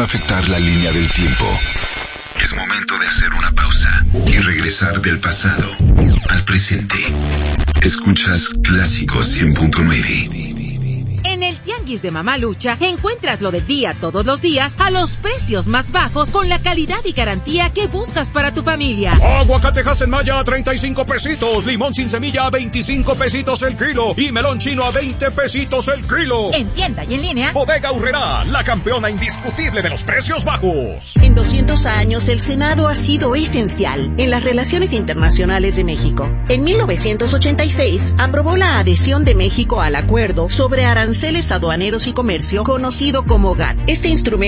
afectar la línea del tiempo. Es momento de hacer una pausa y regresar del pasado al presente. Escuchas Clásico 100.9. En el Tianguis de Mamalucha encuentras lo del día todos los días a los precios más bajos con la calidad y garantía que buscas para tu familia. Aguacatejas en Maya a 35 pesitos, limón sin semilla a 25 pesitos el kilo y melón chino a 20 pesitos el kilo. En tienda y en línea, Bodega Aurrerá, la campeona indiscutible de los precios bajos. En 200 años el Senado ha sido esencial en las relaciones internacionales de México. En 1986 aprobó la adhesión de México al Acuerdo sobre Aranceles Aduaneros y Comercio, conocido como GATT. Este instrumento